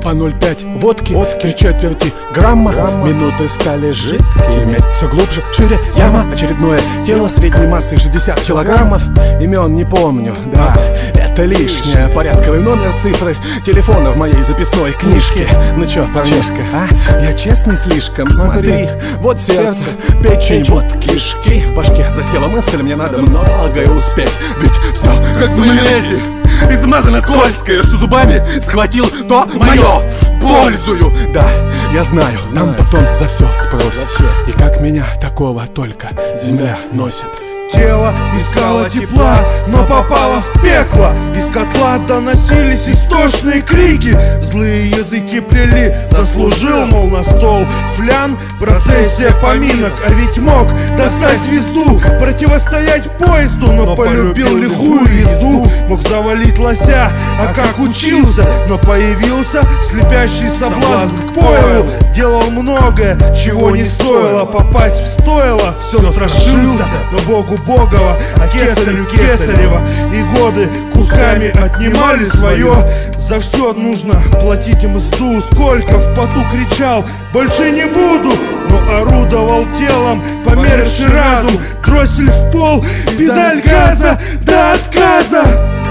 По 0,5 водки, 3/4 грамма. Минуты стали жидкими, все глубже, шире яма. Очередное тело средней массой 60 килограммов. Имен не помню, да, это лишнее. Порядковый номер, цифры телефона в моей записной книжке. Ну чё, парнишка, а? Я честный слишком, смотри. Вот сердце, печень, вот кишки. В башке засела мысль, мне надо многое успеть. Ведь все как в мелезе, измазано скользкое, что зубами схватил, то мое. Пользую, да, я знаю, нам потом за все спросят. И как меня такого только земля носит. Тело искало тепла, но попало в пекло. Из котла доносились истошные крики. Злые языки плели, заслужил, мол, на стол флян. Процессия поминок, а ведь мог достать звезду, противостоять поезду, но полюбил лихую езду. Мог завалить лося, а как учился, но появился слепящий соблазн к пойлу. Делал многое, чего не стоило, попасть в стойло. Все страшился, но Богу Богова, а кесарю Кесарева. И годы кусками отнимали свое. За все нужно платить мзду. Сколько в поту кричал, больше не буду, но орудовал телом, померший разум. Дроссель в пол, педаль газа до отказа.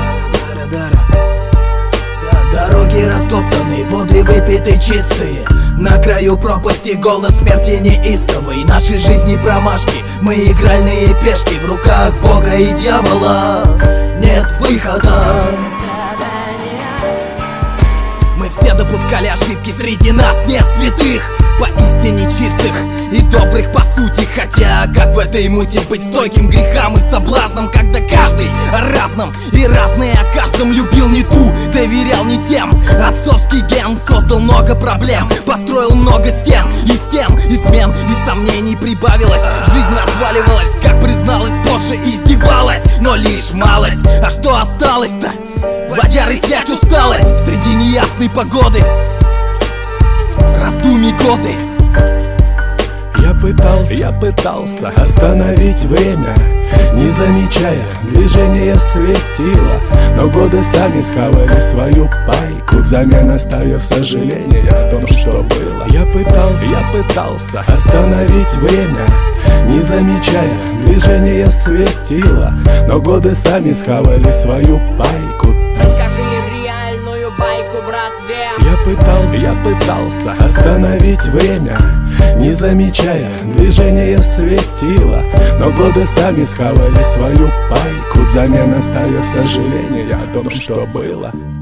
Дороги растоптаны, воды выпиты чистые. На краю пропасти голос смерти неистовый. Нашей жизни промашки, мы игральные пешки. В руках Бога и дьявола нет выхода. Мы все допускали ошибки, среди нас нет святых, поистине чистых и добрых по сути. Хотя как в этой муте быть стойким к грехам и соблазнам, когда каждый о разном и разный о каждом любил не ту, доверял не тем. Отцовский ген создал много проблем, построил много стен, и стен измен и сомнений прибавилось. Жизнь разваливалась, как призналась позже, издевалась, но лишь малость. А что осталось-то? Водяры сядь усталость среди неясной погоды, раздумий годы. Я пытался остановить время, не замечая движения светила. Но годы сами схавали свою пайку, взамен оставив сожаление о том, что было. Я пытался остановить время, не замечая движения светила. Но годы сами схавали свою пайку. Расскажи реальную байку, братве. Я пытался остановить время, не замечая движения светила. Но годы сами схавали свою пайку, взамен оставив сожаление о том, что было.